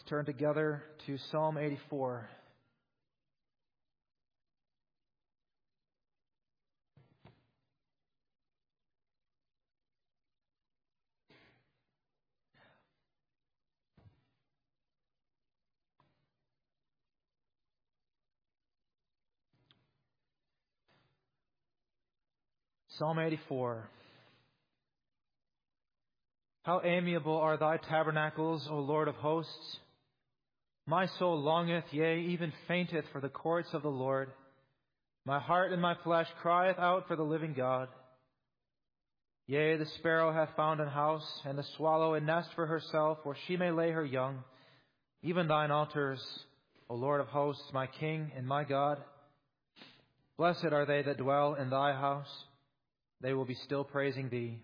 turn together to Psalm 84. Psalm 84. How amiable are thy tabernacles, O Lord of hosts! My soul longeth, yea, even fainteth for the courts of the Lord. My heart and my flesh crieth out for the living God. Yea, the sparrow hath found an house, and the swallow a nest for herself, where she may lay her young. Even thine altars, O Lord of hosts, my King and my God. Blessed are they that dwell in thy house. They will be still praising thee.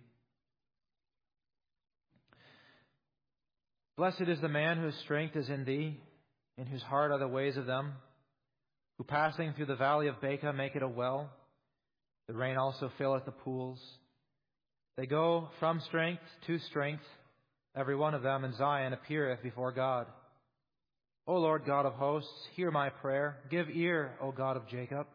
Blessed is the man whose strength is in thee, in whose heart are the ways of them, who passing through the valley of Baca make it a well. The rain also filleth the pools. They go from strength to strength. Every one of them in Zion appeareth before God. O Lord God of hosts, hear my prayer. Give ear, O God of Jacob.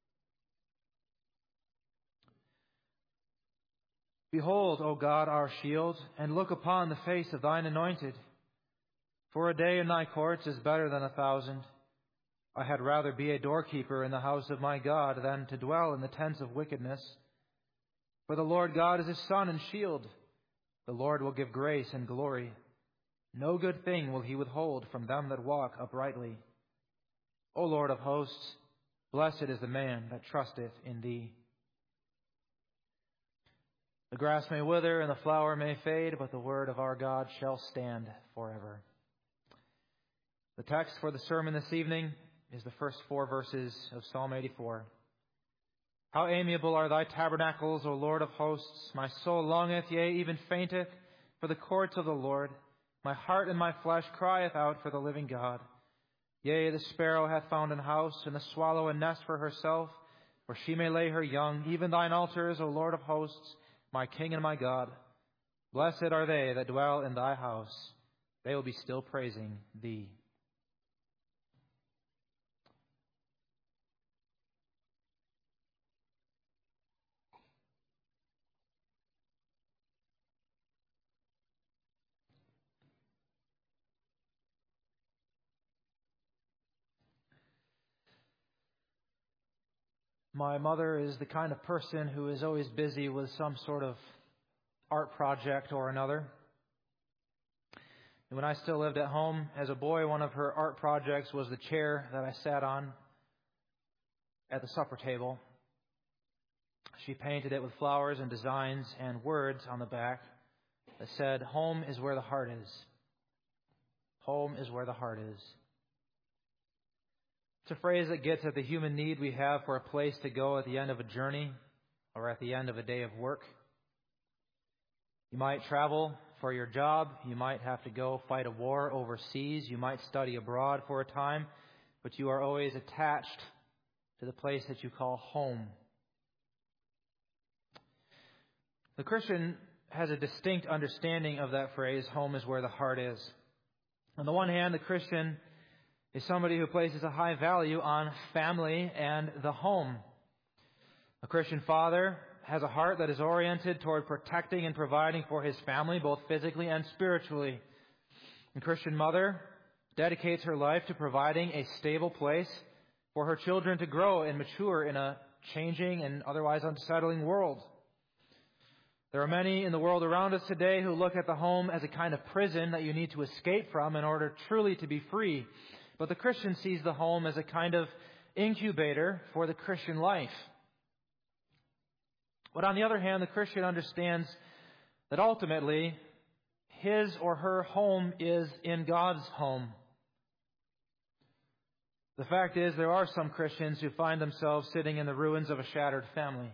Behold, O God, our shield, and look upon the face of thine anointed. For a day in thy courts is better than 1,000. I had rather be a doorkeeper in the house of my God than to dwell in the tents of wickedness. For the Lord God is his sun and shield. The Lord will give grace and glory. No good thing will he withhold from them that walk uprightly. O Lord of hosts, blessed is the man that trusteth in thee. The grass may wither and the flower may fade, but the word of our God shall stand forever. The text for the sermon this evening is the first 4 verses of Psalm 84. How amiable are thy tabernacles, O Lord of hosts! My soul longeth, yea, even fainteth, for the courts of the Lord. My heart and my flesh crieth out for the living God. Yea, the sparrow hath found an house, and the swallow a nest for herself, where she may lay her young. Even thine altars, O Lord of hosts, my King and my God. Blessed are they that dwell in thy house. They will be still praising thee. My mother is the kind of person who is always busy with some sort of art project or another. And when I still lived at home as a boy, one of her art projects was the chair that I sat on at the supper table. She painted it with flowers and designs and words on the back that said, "Home is where the heart is. Home is where the heart is." It's a phrase that gets at the human need we have for a place to go at the end of a journey or at the end of a day of work. You might travel for your job. You might have to go fight a war overseas. You might study abroad for a time, but you are always attached to the place that you call home. The Christian has a distinct understanding of that phrase, home is where the heart is. On the one hand, the Christian is somebody who places a high value on family and the home. A Christian father has a heart that is oriented toward protecting and providing for his family, both physically and spiritually. A Christian mother dedicates her life to providing a stable place for her children to grow and mature in a changing and otherwise unsettling world. There are many in the world around us today who look at the home as a kind of prison that you need to escape from in order truly to be free. But the Christian sees the home as a kind of incubator for the Christian life. But on the other hand, the Christian understands that ultimately his or her home is in God's home. The fact is, there are some Christians who find themselves sitting in the ruins of a shattered family.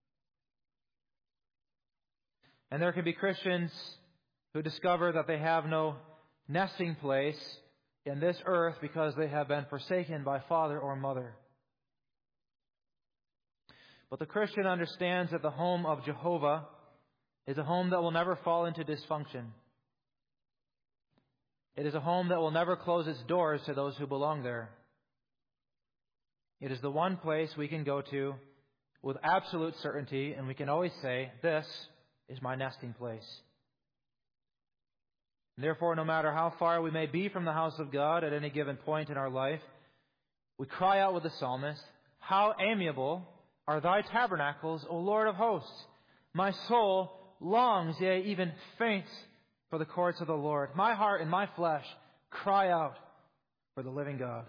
And there can be Christians who discover that they have no nesting place in this earth because they have been forsaken by father or mother. But the Christian understands that the home of Jehovah is a home that will never fall into dysfunction. It is a home that will never close its doors to those who belong there. It is the one place we can go to with absolute certainty, and we can always say, "This is my nesting place." And therefore, no matter how far we may be from the house of God at any given point in our life, we cry out with the psalmist, "How amiable are thy tabernacles, O Lord of hosts! My soul longs, yea, even faints for the courts of the Lord. My heart and my flesh cry out for the living God."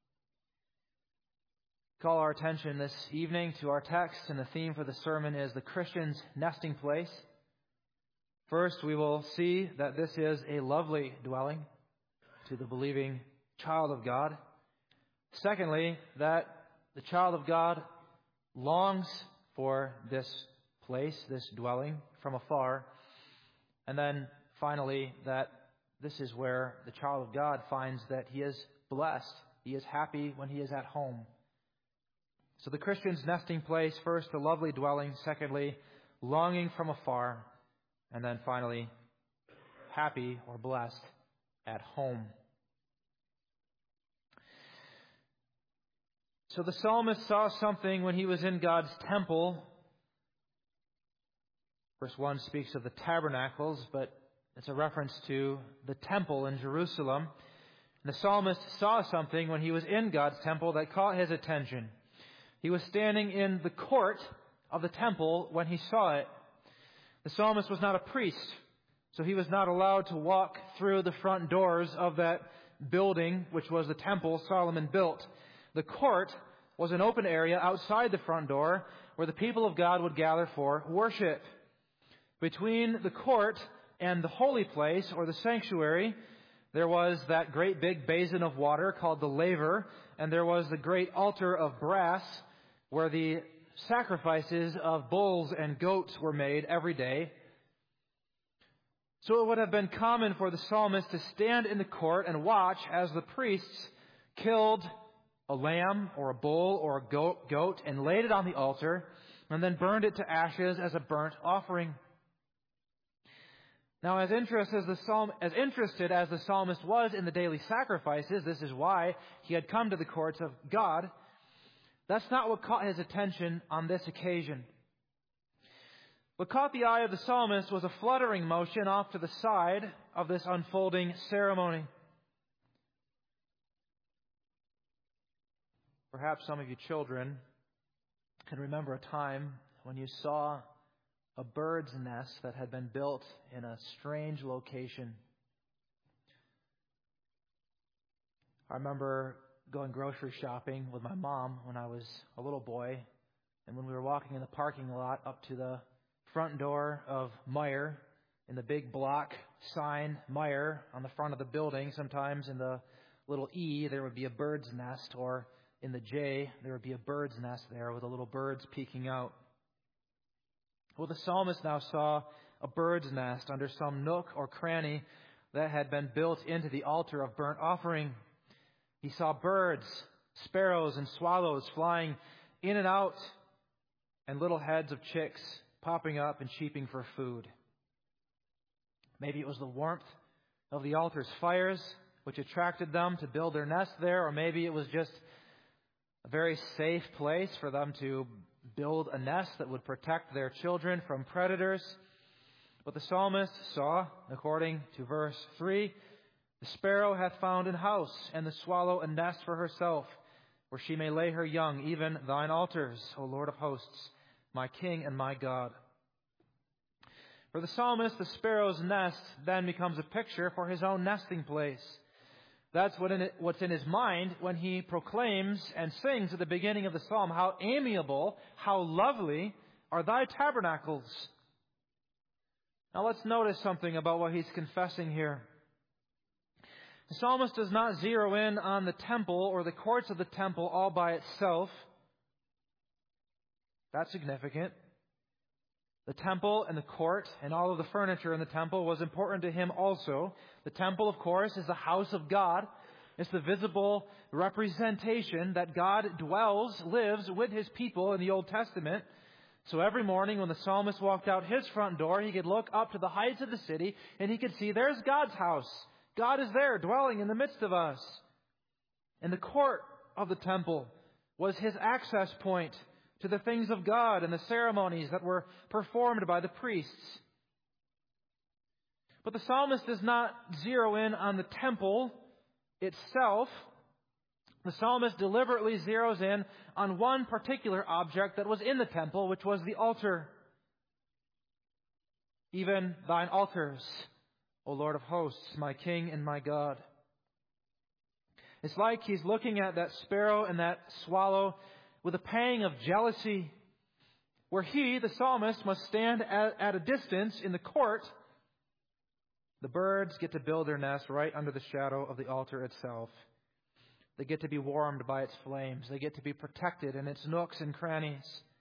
Call our attention this evening to our text, and the theme for the sermon is the Christian's nesting place. First, we will see that this is a lovely dwelling to the believing child of God. Secondly, that the child of God longs for this place, this dwelling, from afar. And then finally, that this is where the child of God finds that he is blessed. He is happy when he is at home. So the Christian's nesting place, first, a lovely dwelling. Secondly, longing from afar. And then finally, happy or blessed at home. So the psalmist saw something when he was in God's temple. Verse 1 speaks of the tabernacles, but it's a reference to the temple in Jerusalem. And the psalmist saw something when he was in God's temple that caught his attention. He was standing in the court of the temple when he saw it. The psalmist was not a priest, so he was not allowed to walk through the front doors of that building, which was the temple Solomon built. The court was an open area outside the front door where the people of God would gather for worship. Between the court and the holy place, or the sanctuary, there was that great big basin of water called the laver, and there was the great altar of brass where the sacrifices of bulls and goats were made every day. So it would have been common for the psalmist to stand in the court and watch as the priests killed a lamb or a bull or a goat and laid it on the altar and then burned it to ashes as a burnt offering. Now, as interested as the psalmist was in the daily sacrifices, this is why he had come to the courts of God, that's not what caught his attention on this occasion. What caught the eye of the psalmist was a fluttering motion off to the side of this unfolding ceremony. Perhaps some of you children can remember a time when you saw a bird's nest that had been built in a strange location. I remember going grocery shopping with my mom when I was a little boy, and when we were walking in the parking lot up to the front door of Meijer, in the big block sign Meijer on the front of the building, sometimes in the little E there would be a bird's nest, or in the J there would be a bird's nest there with the little birds peeking out. Well, the psalmist now saw a bird's nest under some nook or cranny that had been built into the altar of burnt offering. He saw birds, sparrows, and swallows flying in and out, and little heads of chicks popping up and cheeping for food. Maybe it was the warmth of the altar's fires which attracted them to build their nest there, or maybe it was just a very safe place for them to build a nest that would protect their children from predators. But the psalmist saw, according to verse 3, "The sparrow hath found an house, and the swallow a nest for herself, where she may lay her young, even thine altars, O Lord of hosts, my King and my God." For the psalmist, the sparrow's nest then becomes a picture for his own nesting place. That's what's in his mind when he proclaims and sings at the beginning of the psalm, "How amiable, how lovely are thy tabernacles." Now let's notice something about what he's confessing here. The psalmist does not zero in on the temple or the courts of the temple all by itself. That's significant. The temple and the court and all of the furniture in the temple was important to him also. The temple, of course, is the house of God. It's the visible representation that God lives with his people in the Old Testament. So every morning when the psalmist walked out his front door, he could look up to the heights of the city and he could see there's God's house. God is there, dwelling in the midst of us. And the court of the temple was his access point to the things of God and the ceremonies that were performed by the priests. But the psalmist does not zero in on the temple itself. The psalmist deliberately zeroes in on one particular object that was in the temple, which was the altar. Even thine altars, O Lord of hosts, my King and my God. It's like he's looking at that sparrow and that swallow with a pang of jealousy, where he, the psalmist, must stand at a distance in the court. The birds get to build their nest right under the shadow of the altar itself. They get to be warmed by its flames. They get to be protected in its nooks and crannies.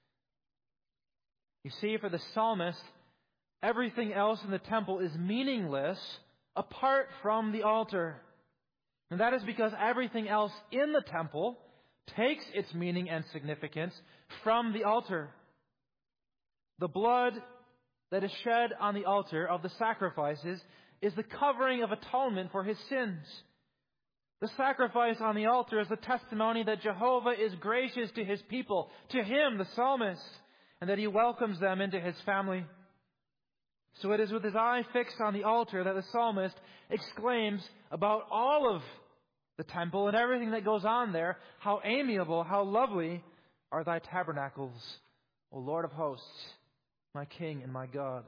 You see, for the psalmist, everything else in the temple is meaningless apart from the altar. And that is because everything else in the temple takes its meaning and significance from the altar. The blood that is shed on the altar of the sacrifices is the covering of atonement for his sins. The sacrifice on the altar is the testimony that Jehovah is gracious to his people, to him, the psalmist, and that he welcomes them into his family. So it is with his eye fixed on the altar that the psalmist exclaims about all of the temple and everything that goes on there, how amiable, how lovely are thy tabernacles, O Lord of hosts, my King and my God.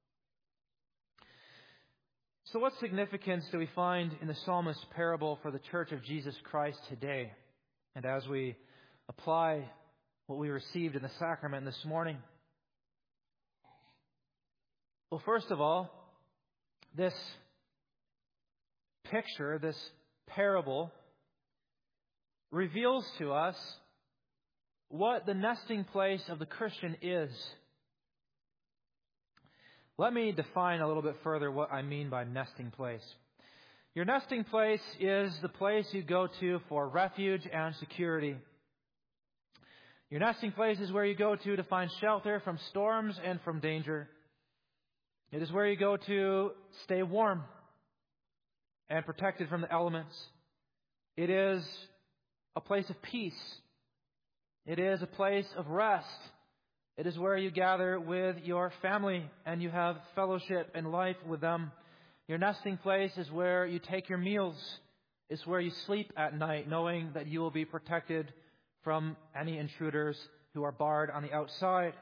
So what significance do we find in the psalmist's parable for the Church of Jesus Christ today? And as we apply what we received in the sacrament this morning? Well, first of all, this picture, this parable, reveals to us what the nesting place of the Christian is. Let me define a little bit further what I mean by nesting place. Your nesting place is the place you go to for refuge and security. Your nesting place is where you go to find shelter from storms and from danger. It is where you go to stay warm and protected from the elements. It is a place of peace. It is a place of rest. It is where you gather with your family and you have fellowship and life with them. Your nesting place is where you take your meals. It's where you sleep at night, knowing that you will be protected from any intruders who are barred on the outside.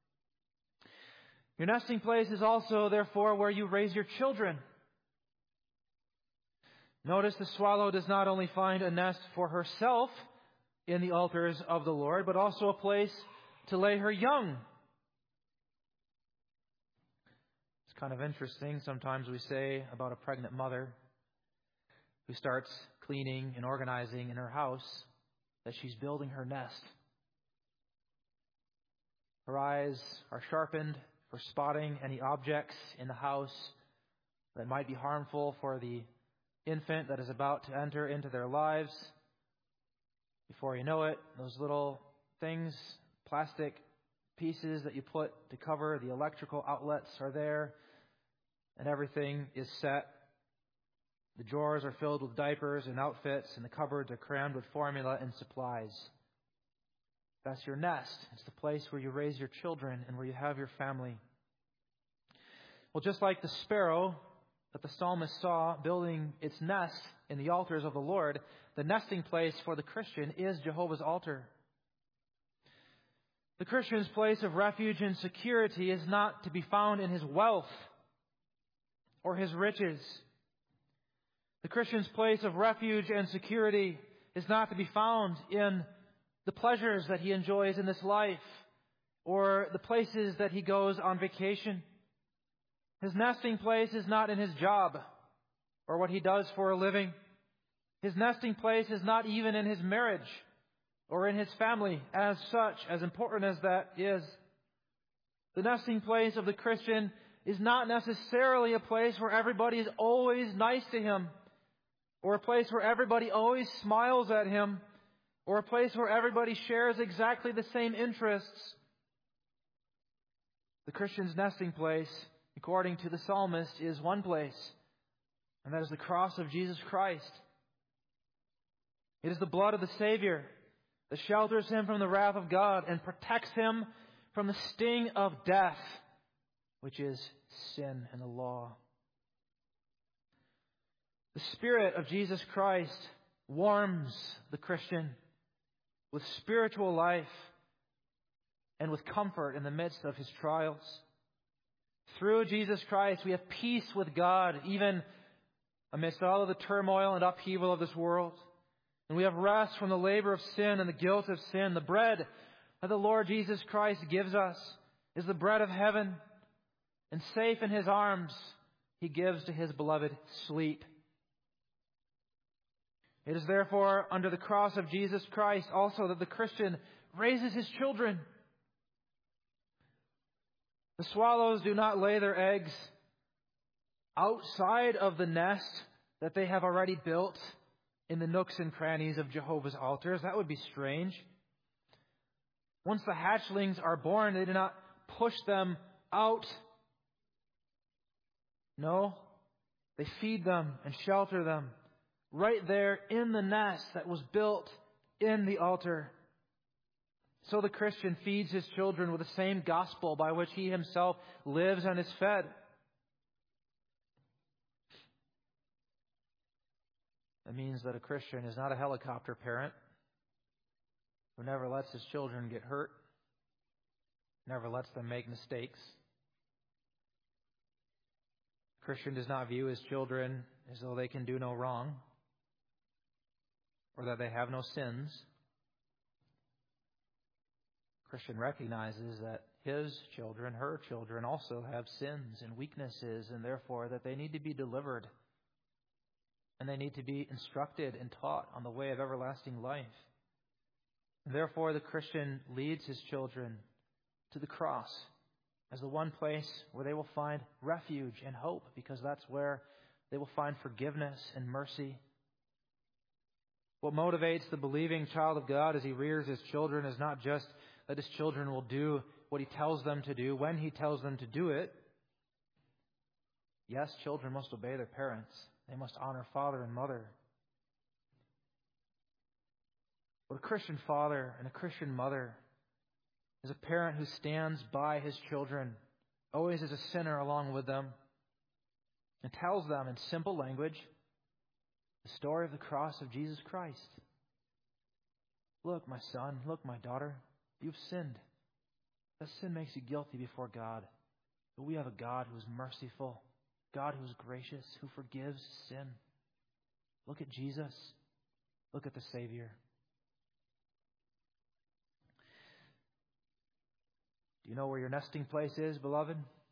Your nesting place is also, therefore, where you raise your children. Notice the swallow does not only find a nest for herself in the altars of the Lord, but also a place to lay her young. It's kind of interesting. Sometimes we say about a pregnant mother who starts cleaning and organizing in her house that she's building her nest. Her eyes are sharpened for spotting any objects in the house that might be harmful for the infant that is about to enter into their lives. Before you know it, those little things, plastic pieces that you put to cover the electrical outlets are there, and everything is set. The drawers are filled with diapers and outfits, and the cupboards are crammed with formula and supplies. That's your nest. It's the place where you raise your children and where you have your family. Well, just like the sparrow that the psalmist saw building its nest in the altars of the Lord, the nesting place for the Christian is Jehovah's altar. The Christian's place of refuge and security is not to be found in his wealth or his riches. The Christian's place of refuge and security is not to be found in the pleasures that he enjoys in this life or the places that he goes on vacation. His nesting place is not in his job or what he does for a living. His nesting place is not even in his marriage or in his family as such, as important as that is. The nesting place of the Christian is not necessarily a place where everybody is always nice to him, or a place where everybody always smiles at him, or a place where everybody shares exactly the same interests. The Christian's nesting place, according to the psalmist, is one place And that is the cross of Jesus Christ. It is the blood of the Savior that shelters him from the wrath of God and protects him from the sting of death, which is sin and the law. The Spirit of Jesus Christ warms the Christian with spiritual life and with comfort in the midst of his trials. Through Jesus Christ, we have peace with God, even amidst all of the turmoil and upheaval of this world. And we have rest from the labor of sin and the guilt of sin. The bread that the Lord Jesus Christ gives us is the bread of heaven. And safe in his arms, he gives to his beloved sleep. It is therefore under the cross of Jesus Christ also that the Christian raises his children. The swallows do not lay their eggs outside of the nest that they have already built in the nooks and crannies of Jehovah's altars. That would be strange. Once the hatchlings are born, they do not push them out. No, they feed them and shelter them right there in the nest that was built in the altar. So the Christian feeds his children with the same gospel by which he himself lives and is fed. That means that a Christian is not a helicopter parent who never lets his children get hurt, never lets them make mistakes. A Christian does not view his children as though they can do no wrong or that they have no sins. A Christian recognizes that his children, her children, also have sins and weaknesses, and therefore that they need to be delivered. And they need to be instructed and taught on the way of everlasting life. And therefore, the Christian leads his children to the cross as the one place where they will find refuge and hope, because that's where they will find forgiveness and mercy. What motivates the believing child of God as he rears his children is not just that his children will do what he tells them to do when he tells them to do it. Yes, children must obey their parents. They must honor father and mother. But a Christian father and a Christian mother is a parent who stands by his children, always as a sinner along with them, and tells them in simple language the story of the cross of Jesus Christ. Look, my son, look, my daughter, you've sinned. That sin makes you guilty before God. But we have a God who is merciful, God who is gracious, who forgives sin. Look at Jesus. Look at the Savior. Do you know where your nesting place is, beloved?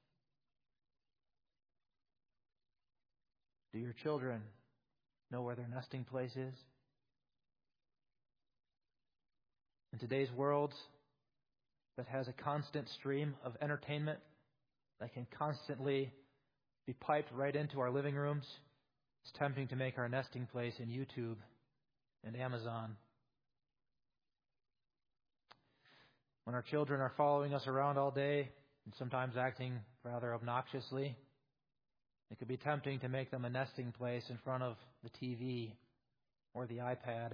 Do your children know where their nesting place is? In today's world that has a constant stream of entertainment that can constantly be piped right into our living rooms, it's tempting to make our nesting place in YouTube and Amazon. When our children are following us around all day and sometimes acting rather obnoxiously, it could be tempting to make them a nesting place in front of the TV or the iPad.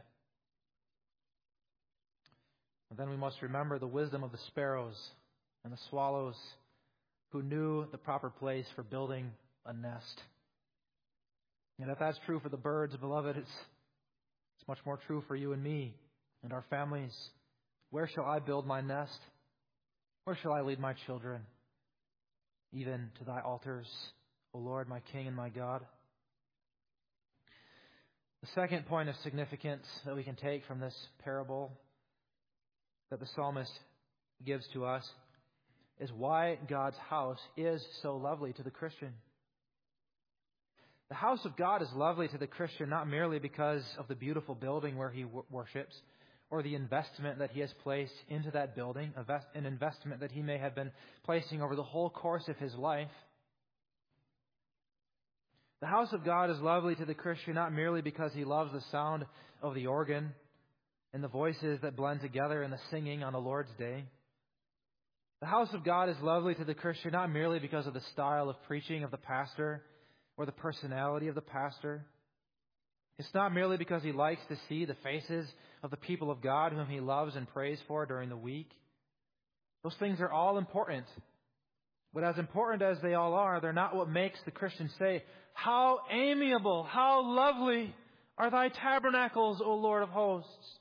And then we must remember the wisdom of the sparrows and the swallows who knew the proper place for building a nest. And if that's true for the birds, beloved, it's much more true for you and me and our families. Where shall I build my nest? Where shall I lead my children? Even to thy altars, O Lord, my King and my God. The second point of significance that we can take from this parable that the psalmist gives to us is why God's house is so lovely to the Christian. The house of God is lovely to the Christian not merely because of the beautiful building where he worships, or the investment that he has placed into that building, an investment that he may have been placing over the whole course of his life. The house of God is lovely to the Christian not merely because he loves the sound of the organ and the voices that blend together in the singing on the Lord's day. The house of God is lovely to the Christian not merely because of the style of preaching of the pastor or the personality of the pastor. It's not merely because he likes to see the faces of the people of God whom he loves and prays for during the week. Those things are all important. But as important as they all are, they're not what makes the Christian say, "How amiable, how lovely are thy tabernacles, O Lord of hosts."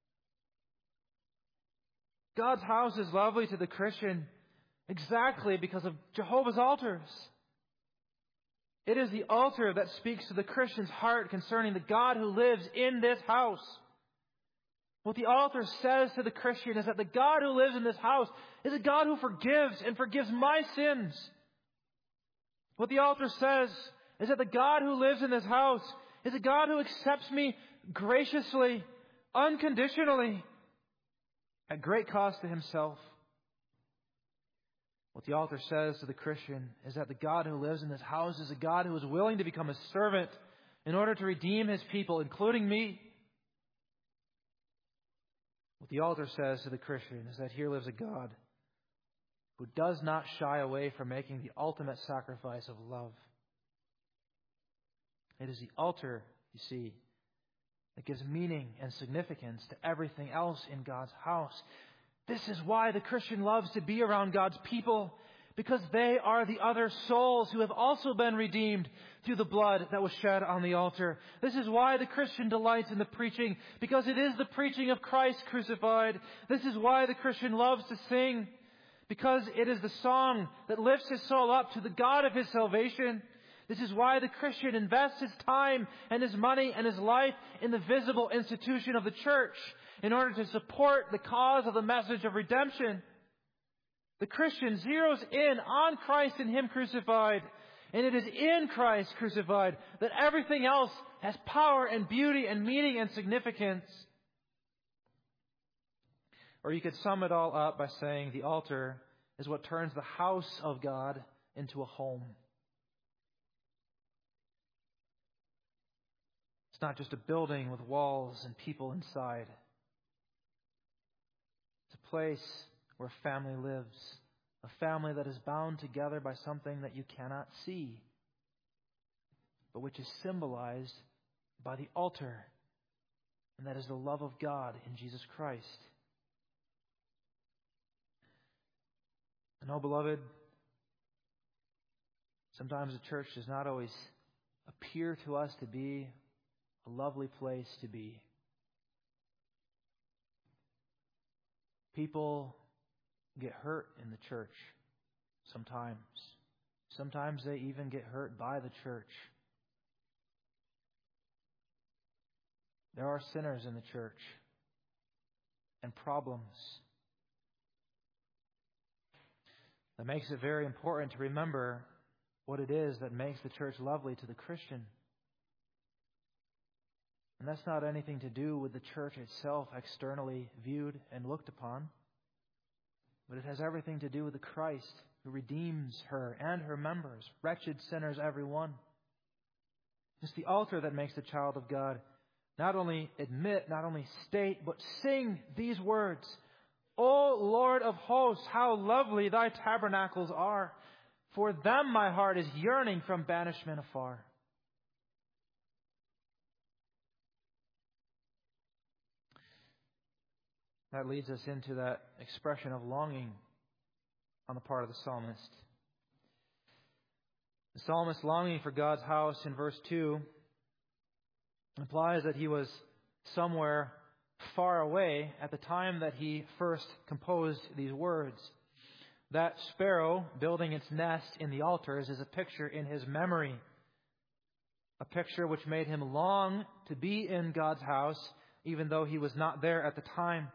God's house is lovely to the Christian exactly because of Jehovah's altars. It is the altar that speaks to the Christian's heart concerning the God who lives in this house. What the altar says to the Christian is that the God who lives in this house is a God who forgives and forgives my sins. What the altar says is that the God who lives in this house is a God who accepts me graciously, unconditionally, at great cost to himself. What the altar says to the Christian is that the God who lives in this house is a God who is willing to become a servant in order to redeem his people, including me. What the altar says to the Christian is that here lives a God who does not shy away from making the ultimate sacrifice of love. It is the altar, you see, that gives meaning and significance to everything else in God's house. This is why the Christian loves to be around God's people, because they are the other souls who have also been redeemed through the blood that was shed on the altar. This is why the Christian delights in the preaching, because it is the preaching of Christ crucified. This is why the Christian loves to sing, because it is the song that lifts his soul up to the God of his salvation. This is why the Christian invests his time and his money and his life in the visible institution of the church in order to support the cause of the message of redemption. The Christian zeroes in on Christ and Him crucified. And it is in Christ crucified that everything else has power and beauty and meaning and significance. Or you could sum it all up by saying the altar is what turns the house of God into a home. It's not just a building with walls and people inside. It's a place where family lives. A family that is bound together by something that you cannot see, but which is symbolized by the altar. And that is the love of God in Jesus Christ. And oh, beloved, sometimes the church does not always appear to us to be a lovely place to be. People get hurt in the church sometimes. Sometimes they even get hurt by the church. There are sinners in the church and problems. That makes it very important to remember what it is that makes the church lovely to the Christian. And that's not anything to do with the church itself externally viewed and looked upon. But it has everything to do with the Christ who redeems her and her members, wretched sinners every one. It's the altar that makes the child of God not only admit, not only state, but sing these words. O Lord of hosts, how lovely thy tabernacles are. For them my heart is yearning from banishment afar. That leads us into that expression of longing on the part of the psalmist. The psalmist longing for God's house in verse 2 implies that he was somewhere far away at the time that he first composed these words. That sparrow building its nest in the altars is a picture in his memory. A picture which made him long to be in God's house, even though he was not there at the time.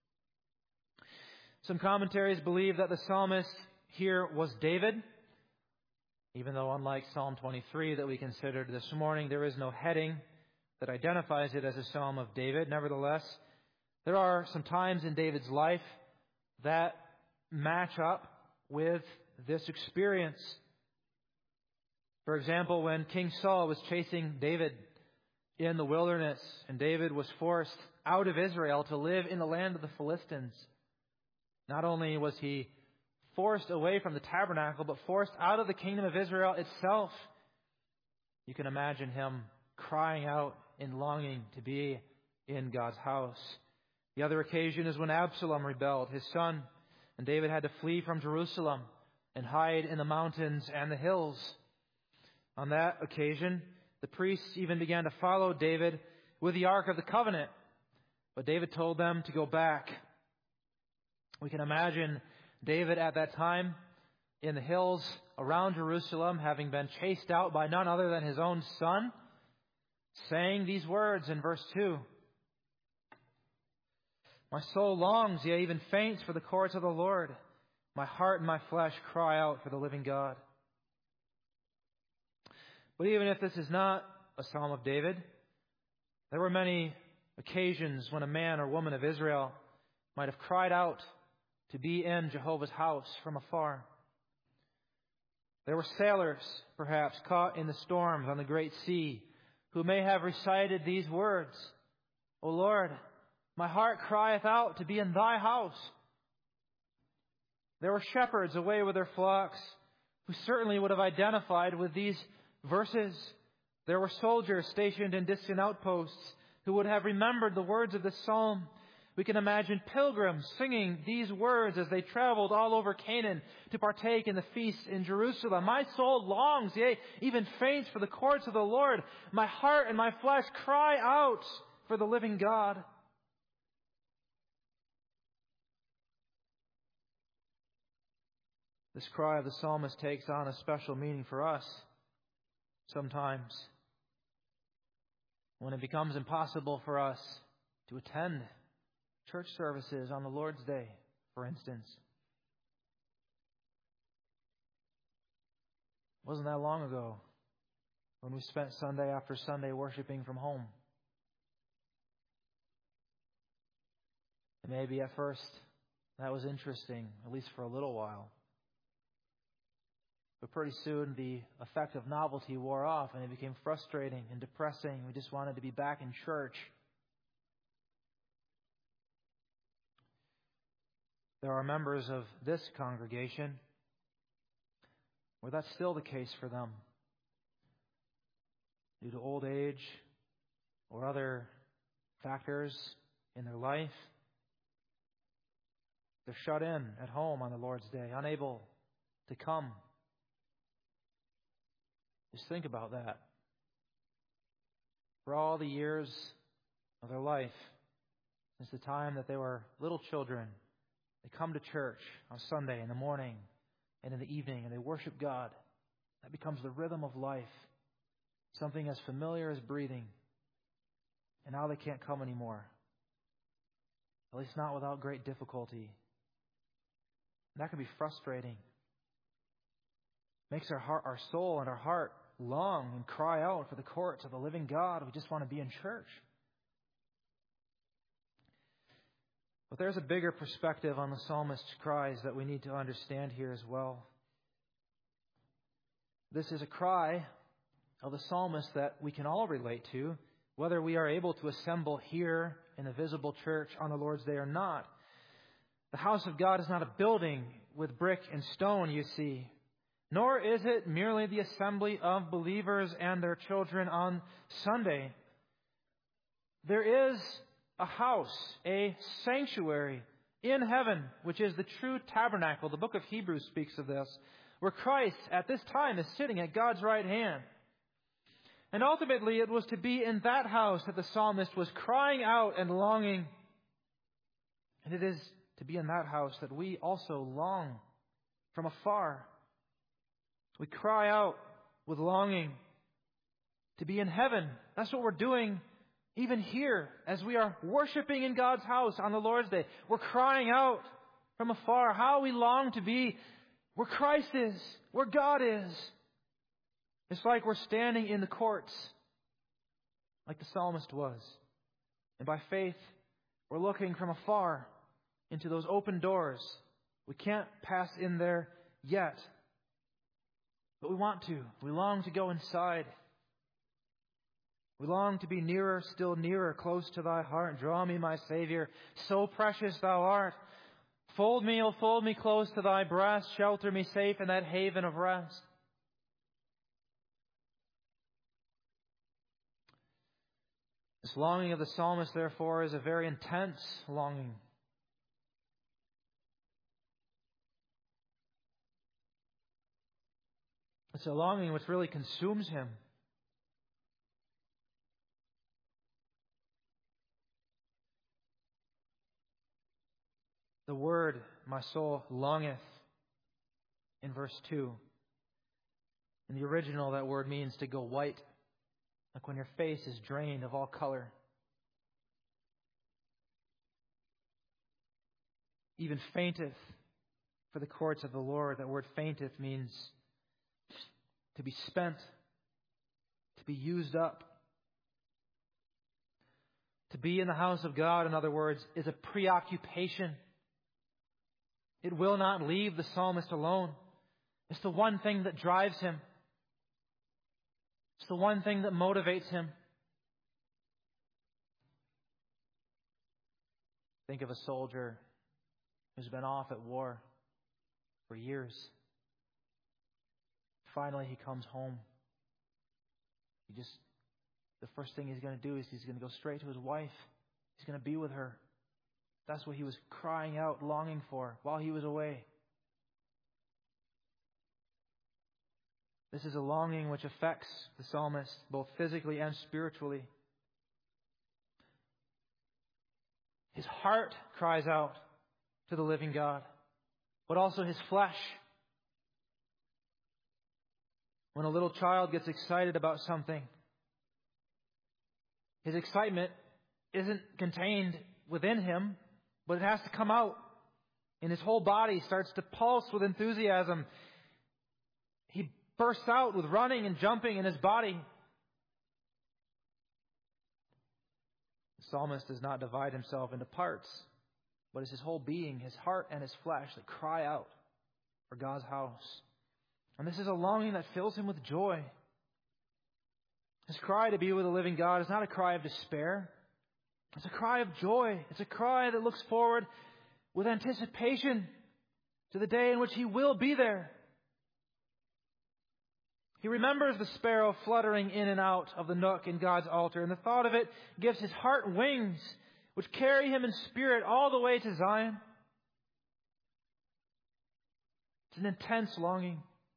Some commentaries believe that the psalmist here was David, even though unlike Psalm 23 that we considered this morning, there is no heading that identifies it as a psalm of David. Nevertheless, there are some times in David's life that match up with this experience. For example, when King Saul was chasing David in the wilderness, and David was forced out of Israel to live in the land of the Philistines, not only was he forced away from the tabernacle, but forced out of the kingdom of Israel itself. You can imagine him crying out in longing to be in God's house. The other occasion is when Absalom rebelled, his son, and David had to flee from Jerusalem and hide in the mountains and the hills. On that occasion, the priests even began to follow David with the Ark of the Covenant, but David told them to go back. We can imagine David at that time in the hills around Jerusalem, having been chased out by none other than his own son, saying these words in verse 2. My soul longs, yea, even faints for the courts of the Lord. My heart and my flesh cry out for the living God. But even if this is not a Psalm of David, there were many occasions when a man or woman of Israel might have cried out to be in Jehovah's house from afar. There were sailors, perhaps, caught in the storms on the great sea, who may have recited these words, O Lord, my heart crieth out to be in thy house. There were shepherds away with their flocks, who certainly would have identified with these verses. There were soldiers stationed in distant outposts, who would have remembered the words of this psalm. We can imagine pilgrims singing these words as they traveled all over Canaan to partake in the feast in Jerusalem. My soul longs, yea, even faints for the courts of the Lord. My heart and my flesh cry out for the living God. This cry of the psalmist takes on a special meaning for us sometimes when it becomes impossible for us to attend church services on the Lord's Day, for instance. It wasn't that long ago when we spent Sunday after Sunday worshiping from home. And maybe at first that was interesting, at least for a little while. But pretty soon the effect of novelty wore off and it became frustrating and depressing. We just wanted to be back in church. There are members of this congregation where that's still the case for them. Due to old age or other factors in their life, they're shut in at home on the Lord's Day, unable to come. Just think about that. For all the years of their life, since the time that they were little children, they come to church on Sunday in the morning and in the evening, and they worship God. That becomes the rhythm of life, something as familiar as breathing. And now they can't come anymore, at least not without great difficulty. And that can be frustrating. Makes our soul and our heart long and cry out for the courts of the living God. We just want to be in church. But there's a bigger perspective on the psalmist's cries that we need to understand here as well. This is a cry of the psalmist that we can all relate to, whether we are able to assemble here in the visible church on the Lord's Day or not. The house of God is not a building with brick and stone, you see, nor is it merely the assembly of believers and their children on Sunday. There is a house, a sanctuary in heaven, which is the true tabernacle. The book of Hebrews speaks of this, where Christ at this time is sitting at God's right hand. And ultimately it was to be in that house that the psalmist was crying out and longing. And it is to be in that house that we also long from afar. We cry out with longing to be in heaven. That's what we're doing even here as we are worshiping in God's house on the Lord's Day. We're crying out from afar how we long to be where Christ is, where God is. It's like we're standing in the courts, like the psalmist was. And by faith, we're looking from afar into those open doors. We can't pass in there yet, but we want to. We long to go inside. We long to be nearer, still nearer, close to thy heart. Draw me, my Savior, so precious thou art. Fold me, oh, fold me close to thy breast. Shelter me safe in that haven of rest. This longing of the psalmist, therefore, is a very intense longing. It's a longing which really consumes him. The word, my soul longeth, in verse 2. In the original, that word means to go white, like when your face is drained of all color. Even fainteth for the courts of the Lord. That word fainteth means to be spent, to be used up. To be in the house of God, in other words, is a preoccupation. It will not leave the psalmist alone. It's the one thing that drives him. It's the one thing that motivates him. Think of a soldier who's been off at war for years. Finally, he comes home. The first thing he's going to do is he's going to go straight to his wife. He's going to be with her. That's what he was crying out, longing for while he was away. This is a longing which affects the psalmist both physically and spiritually. His heart cries out to the living God, but also his flesh. When a little child gets excited about something, his excitement isn't contained within him, but it has to come out. And his whole body starts to pulse with enthusiasm. He bursts out with running and jumping in his body. The psalmist does not divide himself into parts, but it's his whole being, his heart and his flesh, that cry out for God's house. And this is a longing that fills him with joy. His cry to be with the living God is not a cry of despair. It's a cry of joy. It's a cry that looks forward with anticipation to the day in which he will be there. He remembers the sparrow fluttering in and out of the nook in God's altar, and the thought of it gives his heart wings, which carry him in spirit all the way to Zion. It's an intense longing.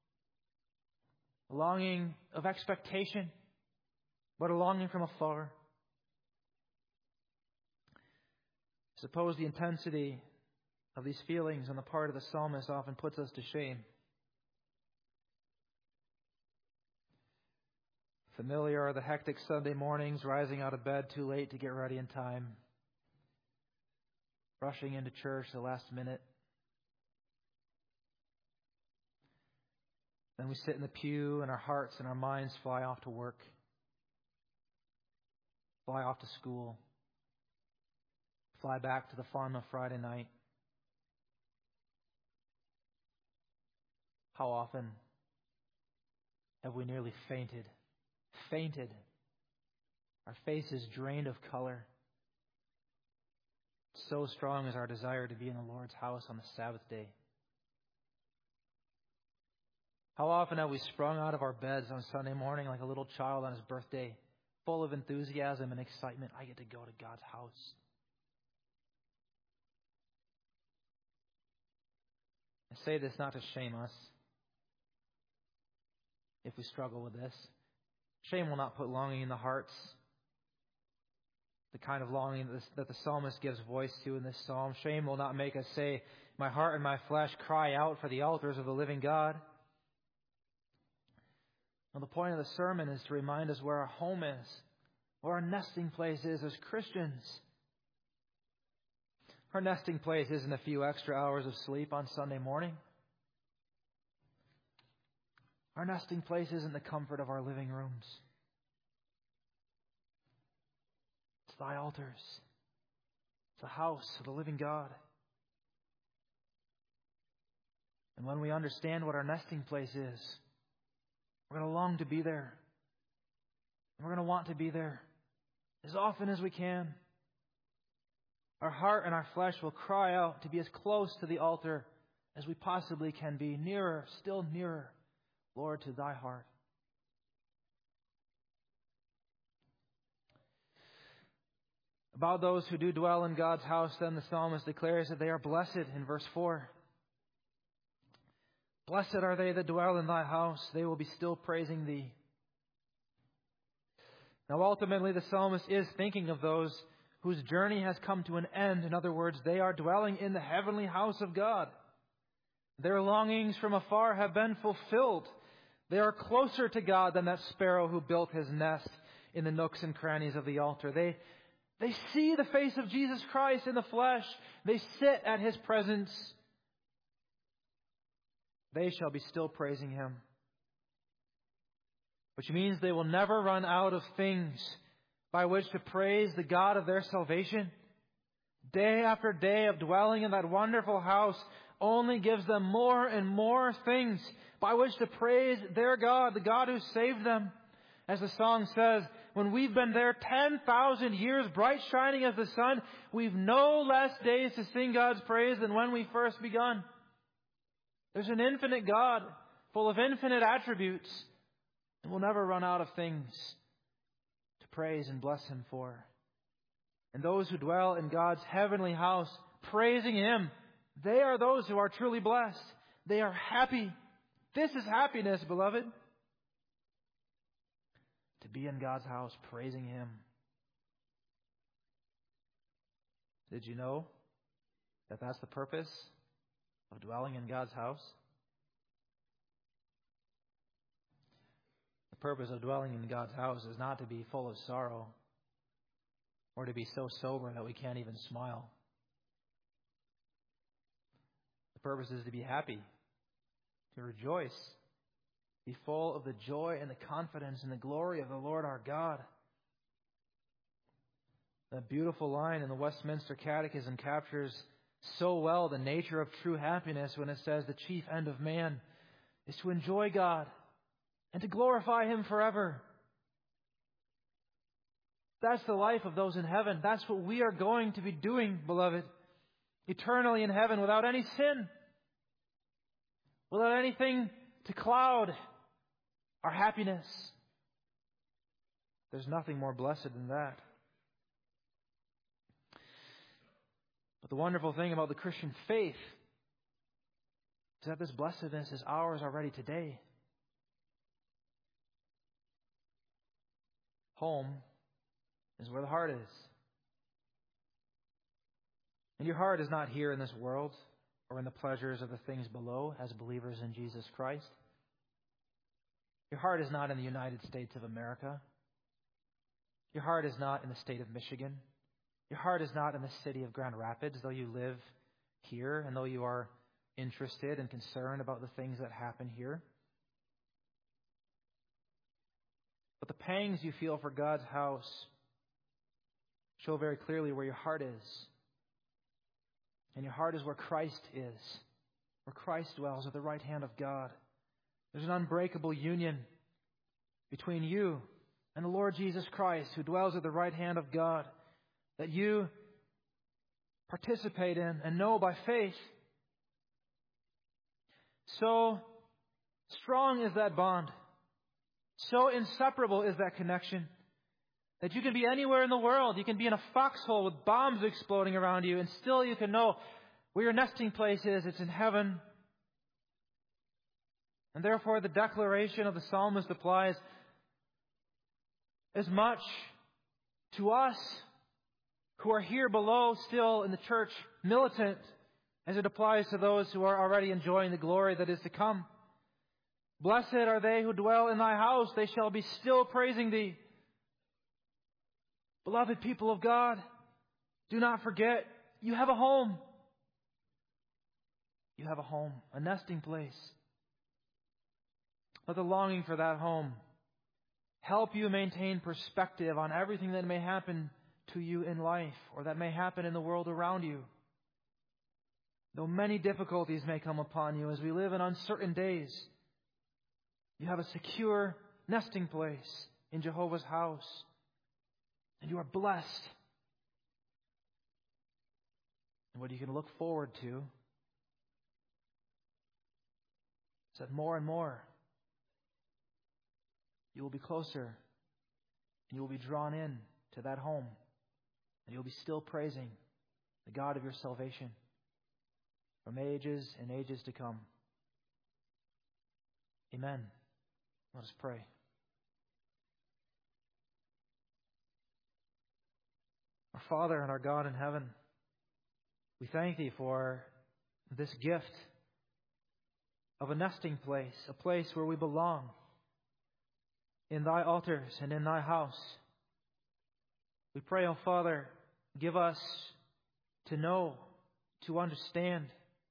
A longing of expectation, but a longing from afar. Suppose the intensity of these feelings on the part of the psalmist often puts us to shame. Familiar are the hectic Sunday mornings, rising out of bed too late to get ready in time, rushing into church the last minute. Then we sit in the pew and our hearts and our minds fly off to work, fly off to school, fly back to the fun of Friday night. How often have we nearly fainted? Our faces drained of color. So strong is our desire to be in the Lord's house on the Sabbath day. How often have we sprung out of our beds on Sunday morning like a little child on his birthday, full of enthusiasm and excitement? I get to go to God's house. I say this not to shame us if we struggle with this. Shame will not put longing in the hearts, the kind of longing that the psalmist gives voice to in this psalm. Shame will not make us say, my heart and my flesh cry out for the altars of the living God. Well, the point of the sermon is to remind us where our home is, where our nesting place is as Christians. Our nesting place isn't a few extra hours of sleep on Sunday morning. Our nesting place isn't the comfort of our living rooms. It's thy altars. It's the house of the living God. And when we understand what our nesting place is, we're going to long to be there. We're going to want to be there as often as we can. Our heart and our flesh will cry out to be as close to the altar as we possibly can be, nearer, still nearer, Lord, to thy heart. About those who do dwell in God's house, then the psalmist declares that they are blessed in verse 4. Blessed are they that dwell in thy house, they will be still praising thee. Now ultimately the psalmist is thinking of those whose journey has come to an end. In other words, they are dwelling in the heavenly house of God. Their longings from afar have been fulfilled. They are closer to God than that sparrow who built his nest in the nooks and crannies of the altar. They see the face of Jesus Christ in the flesh. They sit at his presence. They shall be still praising him. Which means they will never run out of things by which to praise the God of their salvation. Day after day of dwelling in that wonderful house only gives them more and more things by which to praise their God, the God who saved them. As the song says, when we've been there 10,000 years, bright shining as the sun, we've no less days to sing God's praise than when we first begun. There's an infinite God, full of infinite attributes, and we'll never run out of things to praise and bless him for. And those who dwell in God's heavenly house, praising him, they are those who are truly blessed. They are happy. This is happiness, beloved. To be in God's house, praising him. Did you know that that's the purpose of dwelling in God's house? The purpose of dwelling in God's house is not to be full of sorrow or to be so sober that we can't even smile. The purpose is to be happy, to rejoice, be full of the joy and the confidence and the glory of the Lord our God. That beautiful line in the Westminster Catechism captures so well the nature of true happiness when it says the chief end of man is to enjoy God and to glorify him forever. That's the life of those in heaven. That's what we are going to be doing, beloved. Eternally in heaven without any sin. Without anything to cloud our happiness. There's nothing more blessed than that. But the wonderful thing about the Christian faith is that this blessedness is ours already today. Home is where the heart is. And your heart is not here in this world or in the pleasures of the things below as believers in Jesus Christ. Your heart is not in the United States of America. Your heart is not in the state of Michigan. Your heart is not in the city of Grand Rapids, though you live here and though you are interested and concerned about the things that happen here. But the pangs you feel for God's house show very clearly where your heart is. And your heart is where Christ is, where Christ dwells at the right hand of God. There's an unbreakable union between you and the Lord Jesus Christ, who dwells at the right hand of God, that you participate in and know by faith. So strong is that bond. So inseparable is that connection that you can be anywhere in the world. You can be in a foxhole with bombs exploding around you, and still you can know where your nesting place is. It's in heaven. And therefore the declaration of the psalmist applies as much to us who are here below still in the church militant as it applies to those who are already enjoying the glory that is to come. Blessed are they who dwell in thy house, they shall be still praising thee. Beloved people of God, do not forget, you have a home. You have a home, a nesting place. Let the longing for that home help you maintain perspective on everything that may happen to you in life or that may happen in the world around you. Though many difficulties may come upon you as we live in uncertain days, you have a secure nesting place in Jehovah's house. And you are blessed. And what you can look forward to is that more and more you will be closer and you will be drawn in to that home And you'll be still praising the God of your salvation from ages and ages to come. Amen. Let us pray. Our Father and our God in heaven, we thank Thee for this gift of a nesting place, a place where we belong, in Thy altars and in Thy house. We pray, O Father, give us to know, to understand,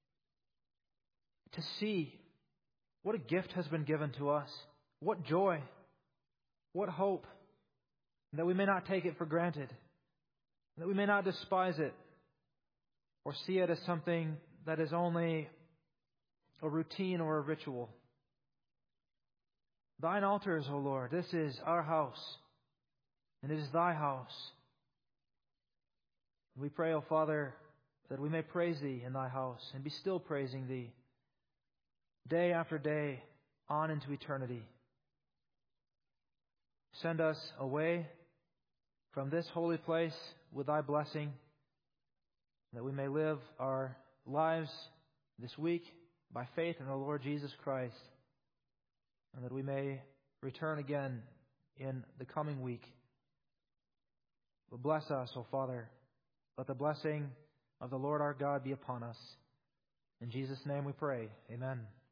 to see what a gift has been given to us, what joy, what hope, and that we may not take it for granted, that we may not despise it or see it as something that is only a routine or a ritual. Thine altars, O Lord, this is our house, and it is Thy house. We pray, O Father, that we may praise Thee in Thy house and be still praising Thee day after day on into eternity. Send us away from this holy place with Thy blessing, that we may live our lives this week by faith in the Lord Jesus Christ, and that we may return again in the coming week. But bless us, O Father. Let the blessing of the Lord our God be upon us. In Jesus' name we pray. Amen.